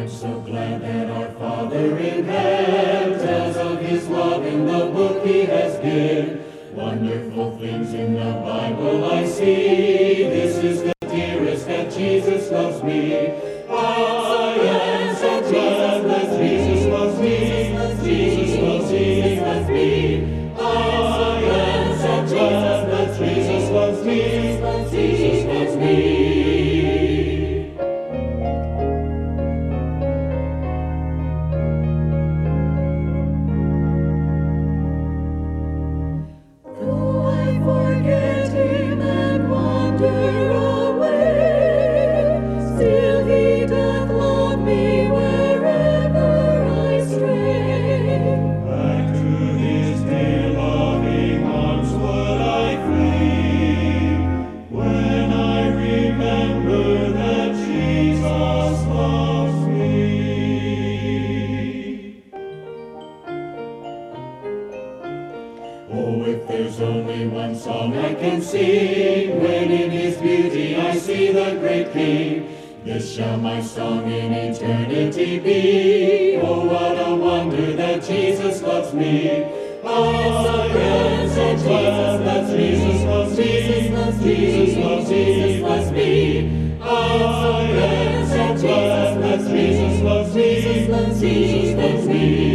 I'm so glad that our Father in heaven tells of his love in the book he has given. Wonderful things in the Bible I see. This is the dearest that Jesus loves me. I am so glad that Jesus loves me. Jesus loves me. I am so glad that Jesus loves me. Jesus loves me. Oh, if there's only one song I can sing, when in his beauty I see the great King, this shall my song in eternity be. Oh, what a wonder that Jesus loves me. I am so glad that Jesus loves me. Jesus loves me. Jesus loves me. I am so glad that Jesus loves me. Jesus loves me.